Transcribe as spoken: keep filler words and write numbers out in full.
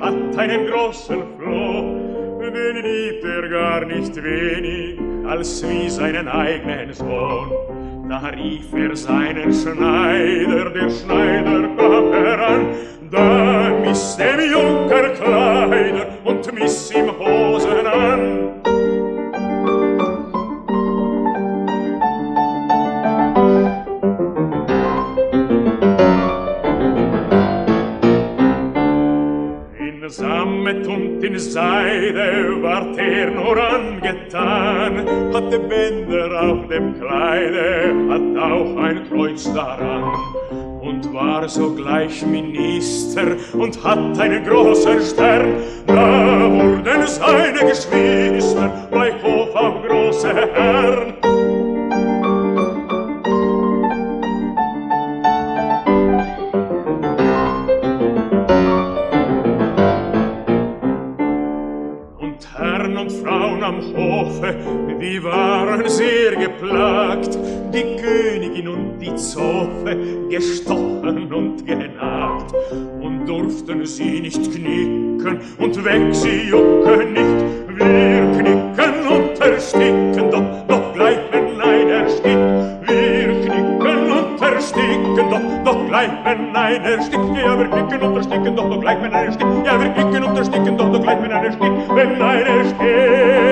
hat einen großen Floh, den liebt er gar nicht wenig, als wie seinen eigenen Sohn. Da rief er seinen Schneider, der Schneider kam heran, da miss dem Junker Kleider und miss ihm Hosen an. In Sammet und in Seide ward er nur angetan, hatte Bänder auf dem Kleide, hat auch ein Kreuz daran, und war sogleich Minister und hat einen großen Stern. Da wurden seine Geschwister bei Hof auf große Herren. Und Frauen am Hofe, die waren sehr geplagt, die Königin und die Zofe, gestochen und genagt, und durften sie nicht knicken, und weg sie jucken nicht. Wir knicken und ersticken, doch, doch gleich, wenn einer stickt. Wir knicken und ersticken, doch, doch gleich, wenn einer stickt. Ja, wir knicken und ersticken, doch, doch gleich, wenn einer stickt. Ja, wir knicken und ersticken, doch, doch gleich, wenn einer stickt. Wenn einer stickt.